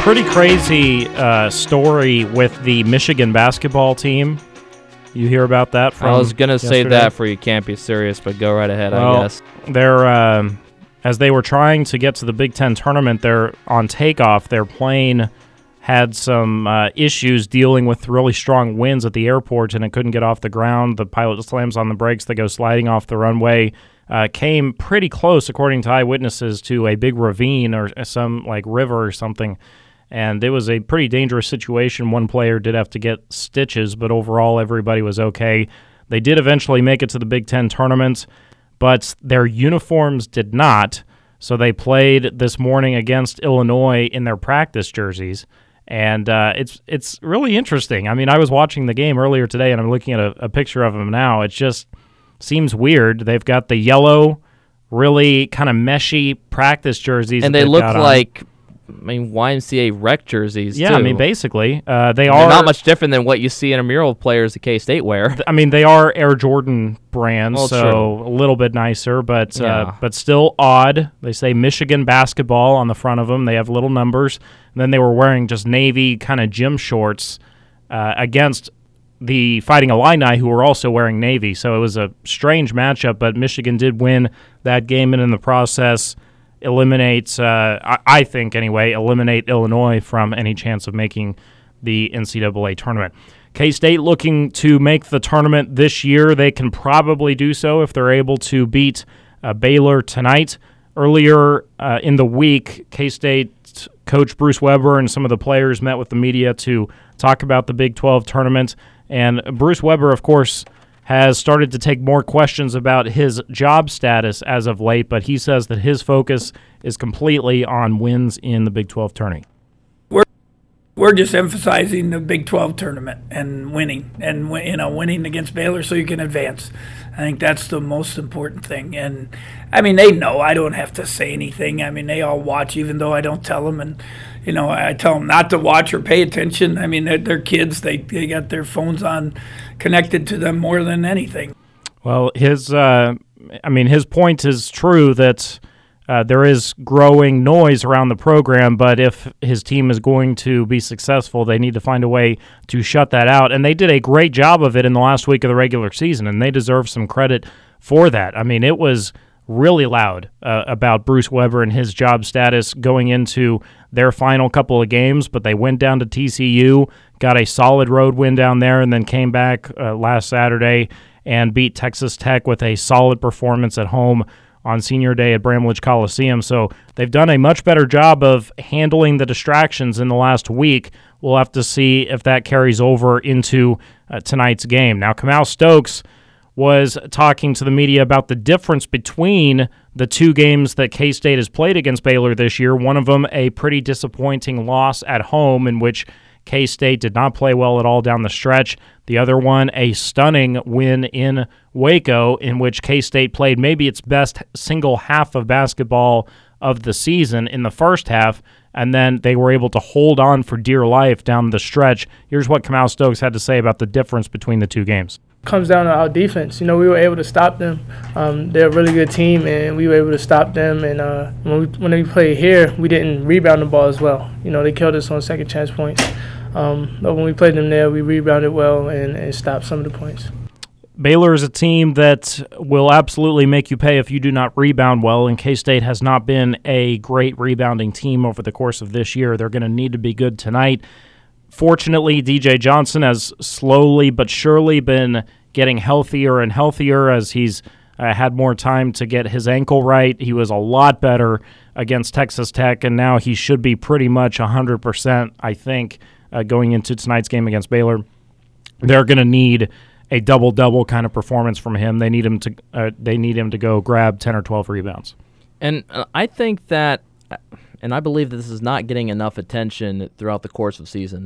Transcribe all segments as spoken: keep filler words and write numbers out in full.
pretty crazy uh, story with the Michigan basketball team. You hear about that from I was going to say yesterday? that for You Can't Be Serious, but go right ahead, well, I guess. They're, um, as they were trying to get to the Big Ten tournament, they're on takeoff. Their plane had some uh, issues dealing with really strong winds at the airport, and it couldn't get off the ground. The pilot slams on the brakes. They go sliding off the runway. Uh, came pretty close, according to eyewitnesses, to a big ravine or some like river or something. And it was a pretty dangerous situation. One player did have to get stitches, but overall everybody was okay. They did eventually make it to the Big Ten tournament, but their uniforms did not. So they played this morning against Illinois in their practice jerseys. And uh, it's it's really interesting. I mean, I was watching the game earlier today, and I'm looking at a, a picture of them now. It just seems weird. They've got the yellow, really kind of meshy practice jerseys. And they look like, I mean, Y M C A rec jerseys, yeah, too. I mean, basically. Uh, they They're are not much different than what you see intramural players at K-State wear. I mean, they are Air Jordan brands, Well, so true. a little bit nicer, but Yeah. uh, but still odd. They say Michigan basketball on the front of them. They have little numbers. And then they were wearing just navy kind of gym shorts uh, against the Fighting Illini, who were also wearing navy. So it was a strange matchup, but Michigan did win that game, and in the process eliminate, uh, I, I think anyway, eliminate Illinois from any chance of making the N C double A tournament. K-State looking to make the tournament this year. They can probably do so if they're able to beat uh, Baylor tonight. Earlier uh, in the week, K-State coach Bruce Weber and some of the players met with the media to talk about the Big twelve tournament. And Bruce Weber, of course, has started to take more questions about his job status as of late, but he says that his focus is completely on wins in the Big twelve tourney. We're we're just emphasizing the Big twelve tournament and winning, and you know, winning against Baylor so you can advance. I think that's the most important thing. And I mean, they know I don't have to say anything. I mean, they all watch, even though I don't tell them. And you know, I tell them not to watch or pay attention. I mean, they're, they're kids. They they got their phones on, connected to them more than anything. Well, his, uh, I mean, his point is true that uh, there is growing noise around the program, but if his team is going to be successful, they need to find a way to shut that out. And they did a great job of it in the last week of the regular season, and they deserve some credit for that. I mean, it was really loud uh, about Bruce Weber and his job status going into their final couple of games, but they went down to T C U, got a solid road win down there, and then came back uh, last Saturday and beat Texas Tech with a solid performance at home on Senior Day at Bramlage Coliseum. So they've done a much better job of handling the distractions in the last week. We'll have to see if that carries over into uh, tonight's game. Now, Kamau Stokes was talking to the media about the difference between the two games that K-State has played against Baylor this year. One of them a pretty disappointing loss at home in which K-State did not play well at all down the stretch. The other one, a stunning win in Waco in which K-State played maybe its best single half of basketball of the season in the first half, and then they were able to hold on for dear life down the stretch. Here's what Kamau Stokes had to say about the difference between the two games. Comes down to our defense. You know, we were able to stop them. Um, they're a really good team, and we were able to stop them. And uh, when we when we played here, we didn't rebound the ball as well. You know, they killed us on second chance points. Um, but when we played them there, we rebounded well and, and stopped some of the points. Baylor is a team that will absolutely make you pay if you do not rebound well, and K-State has not been a great rebounding team over the course of this year. They're going to need to be good tonight. Fortunately, D J Johnson has slowly but surely been getting healthier and healthier as he's uh, had more time to get his ankle right. He was a lot better against Texas Tech, and now he should be pretty much one hundred percent, I think, uh, going into tonight's game against Baylor. They're going to need a double-double kind of performance from him. They need him to uh, they need him to go grab ten or twelve rebounds. And uh, I think that, and I believe that this is not getting enough attention throughout the course of the season,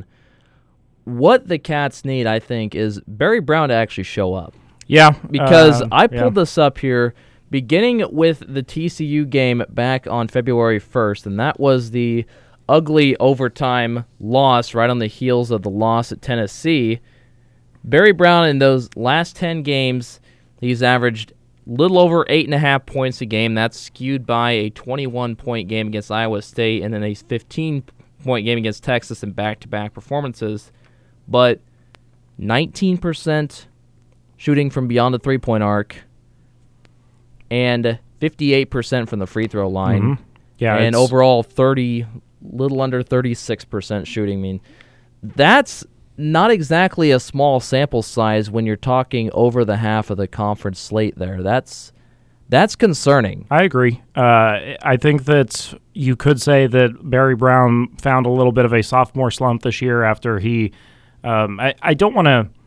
what the Cats need, I think, is Barry Brown to actually show up. Yeah. Because uh, I pulled yeah. this up here, beginning with the T C U game back on February first, and that was the ugly overtime loss right on the heels of the loss at Tennessee. Barry Brown, in those last ten games, he's averaged a little over eight and a half points a game. That's skewed by a twenty-one point game against Iowa State and then a fifteen point game against Texas in back-to-back performances, but nineteen percent shooting from beyond the three-point arc and fifty-eight percent from the free throw line. Mm-hmm. Yeah, and overall thirty, little under thirty-six percent shooting. I mean, that's not exactly a small sample size when you're talking over the half of the conference slate there. That's that's concerning. I agree. Uh, I think that you could say that Barry Brown found a little bit of a sophomore slump this year after he um, – I, I don't want to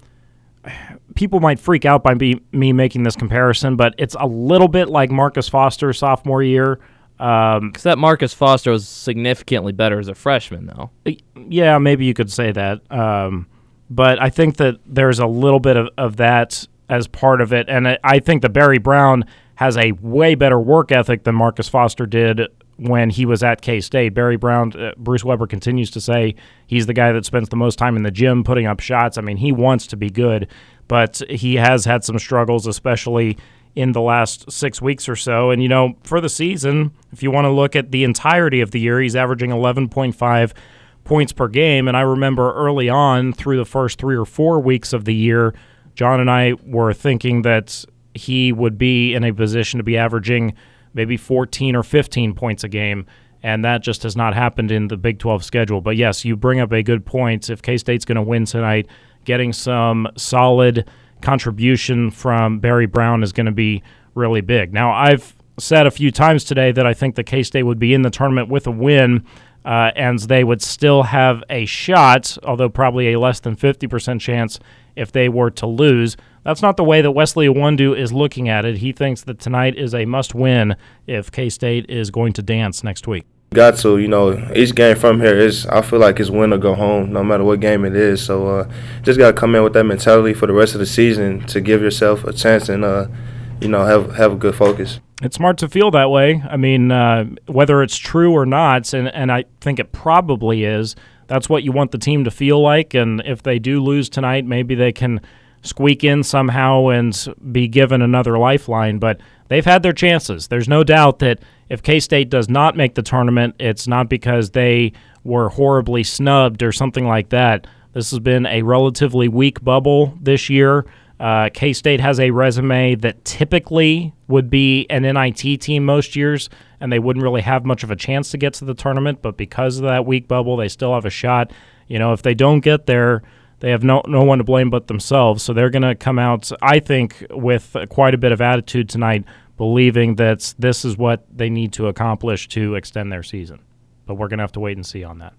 – people might freak out by me, me making this comparison, but it's a little bit like Marcus Foster's sophomore year. Um, Except Marcus Foster was significantly better as a freshman, though. Yeah, maybe you could say that. Um, but I think that there's a little bit of, of that as part of it. And I, I think that Barry Brown has a way better work ethic than Marcus Foster did when he was at K-State. Barry Brown, uh, Bruce Weber continues to say he's the guy that spends the most time in the gym putting up shots. I mean, he wants to be good, but he has had some struggles, especially in the last six weeks or so. And, you know, for the season, if you want to look at the entirety of the year, he's averaging eleven point five points per game. And I remember early on through the first three or four weeks of the year, John and I were thinking that he would be in a position to be averaging maybe fourteen or fifteen points a game. And that just has not happened in the Big twelve schedule. But, yes, you bring up a good point. If K-State's going to win tonight, getting some solid contribution from Barry Brown is going to be really big. Now, I've said a few times today that I think that K-State would be in the tournament with a win, uh, and they would still have a shot, although probably a less than fifty percent chance if they were to lose. That's not the way that Wesley Iwundu is looking at it. He thinks that tonight is a must-win if K-State is going to dance next week. Got to, you know, each game from here is, I feel like it's win or go home, no matter what game it is. So uh, just got to come in with that mentality for the rest of the season to give yourself a chance and, uh, you know, have have a good focus. It's smart to feel that way. I mean, uh, whether it's true or not, and, and I think it probably is, that's what you want the team to feel like. And if they do lose tonight, maybe they can squeak in somehow and be given another lifeline. But they've had their chances. There's no doubt that if K-State does not make the tournament, it's not because they were horribly snubbed or something like that. This has been a relatively weak bubble this year. Uh, K-State has a resume that typically would be an N I T team most years, and they wouldn't really have much of a chance to get to the tournament, but because of that weak bubble, they still have a shot. You know, if they don't get there, they have no no one to blame but themselves. So they're going to come out, I think, with quite a bit of attitude tonight, believing that this is what they need to accomplish to extend their season. But we're going to have to wait and see on that.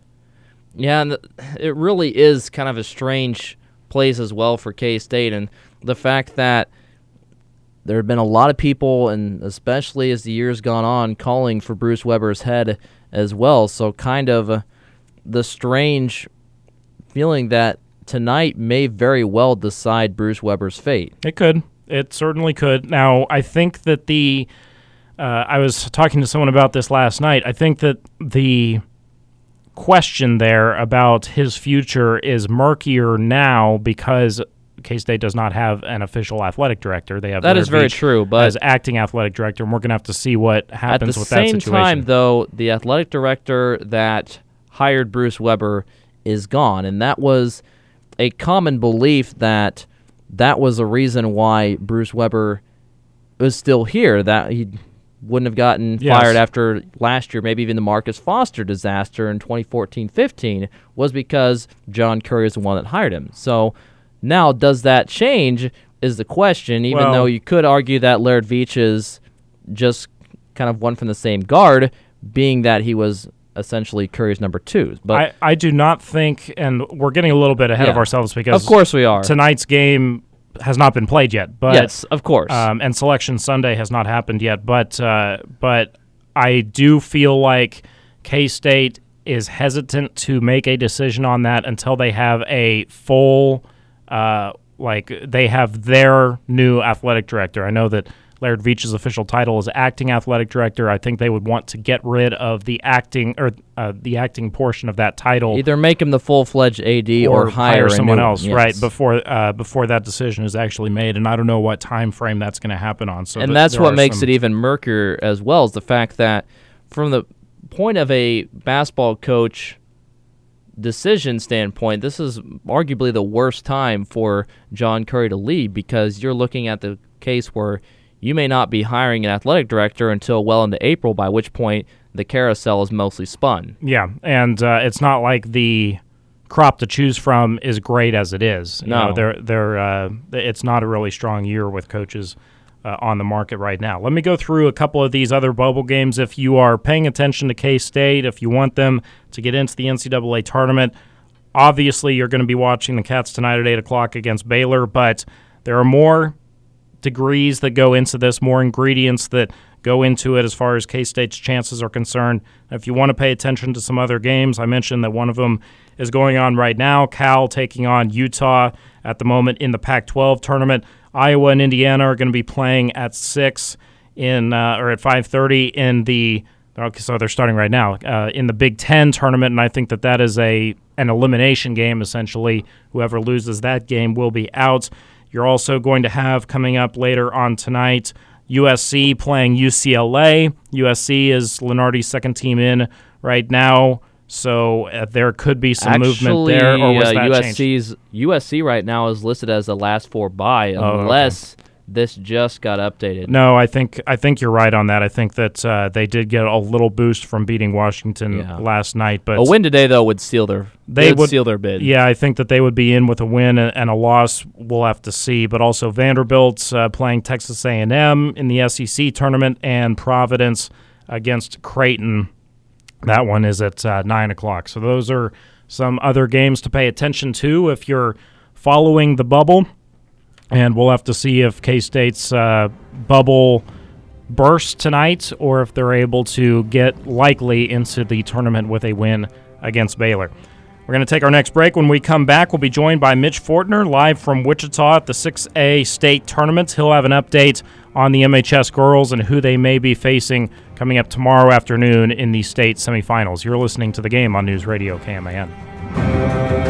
Yeah, and it really is kind of a strange place as well for K-State, and the fact that there have been a lot of people, and especially as the year's gone on, calling for Bruce Weber's head as well. So kind of uh, the strange feeling that tonight may very well decide Bruce Weber's fate. It could. It certainly could. Now, I think that the uh, I was talking to someone about this last night. I think that the question there about his future is murkier now because K-State does not have an official athletic director. They have that is very true, but as acting athletic director, and we're going to have to see what happens with that situation. At the same time, though, the athletic director that hired Bruce Weber is gone, and that was a common belief that that was a reason why Bruce Weber was still here, that he wouldn't have gotten yes. fired after last year, maybe even the Marcus Foster disaster in twenty fourteen fifteen, was because John Curry is the one that hired him. So now, does that change is the question, even well, though you could argue that Laird Veach is just kind of one from the same guard, being that he was essentially Curry's number two. But I, I do not think, and we're getting a little bit ahead yeah, of ourselves because of course we are. Tonight's game has not been played yet. But, yes, of course. Um, and Selection Sunday has not happened yet. But uh, but I do feel like K-State is hesitant to make a decision on that until they have a full, uh, like they have their new athletic director. I know that Laird Veach's official title is acting athletic director. I think they would want to get rid of the acting or uh, the acting portion of that title. Either make him the full-fledged A D or, or hire, hire someone new, else, yes. right? Before uh, before that decision is actually made, and I don't know what time frame that's going to happen on. So and th- that's there what are makes some it even murkier as well, is the fact that from the point of a basketball coach decision standpoint, this is arguably the worst time for John Currie to leave, because you're looking at the case where you may not be hiring an athletic director until well into April, by which point the carousel is mostly spun. Yeah, and uh, it's not like the crop to choose from is great as it is. You No. know, they're, they're, uh, it's not a really strong year with coaches uh, on the market right now. Let me go through a couple of these other bubble games. If you are paying attention to K-State, if you want them to get into the N C double A tournament, obviously you're going to be watching the Cats tonight at eight o'clock against Baylor, but there are more degrees that go into this, more ingredients that go into it as far as K-State's chances are concerned. If you want to pay attention to some other games, I mentioned that one of them is going on right now. Cal taking on Utah at the moment in the Pac twelve tournament. Iowa and Indiana are going to be playing at six in uh, or at five thirty in the okay, so they're starting right now uh, in the Big Ten tournament, and I think that that is a an elimination game essentially. Whoever loses that game will be out. You're also going to have coming up later on tonight U S C playing U C L A. U S C is Lenardi's second team in right now, so uh, there could be some Actually, movement there. Or was uh, that U S changed? C's U S C right now is listed as the last four bye, Oh, okay. unless this just got updated. No, I think I think you're right on that. I think that uh, they did get a little boost from beating Washington Yeah. last night, but A win today, though, would seal their They would, would- seal their bid. yeah, I think that they would be in with a win and, and a loss. We'll have to see. But also Vanderbilt uh, playing Texas A and M in the S E C tournament, and Providence against Creighton. That one is at uh, nine o'clock. So those are some other games to pay attention to if you're following the bubble. And we'll have to see if K-State's uh, bubble bursts tonight or if they're able to get likely into the tournament with a win against Baylor. We're going to take our next break. When we come back, we'll be joined by Mitch Fortner live from Wichita at the six A state tournament. He'll have an update on the M H S girls and who they may be facing coming up tomorrow afternoon in the state semifinals. You're listening to The Game on News Radio K M A N.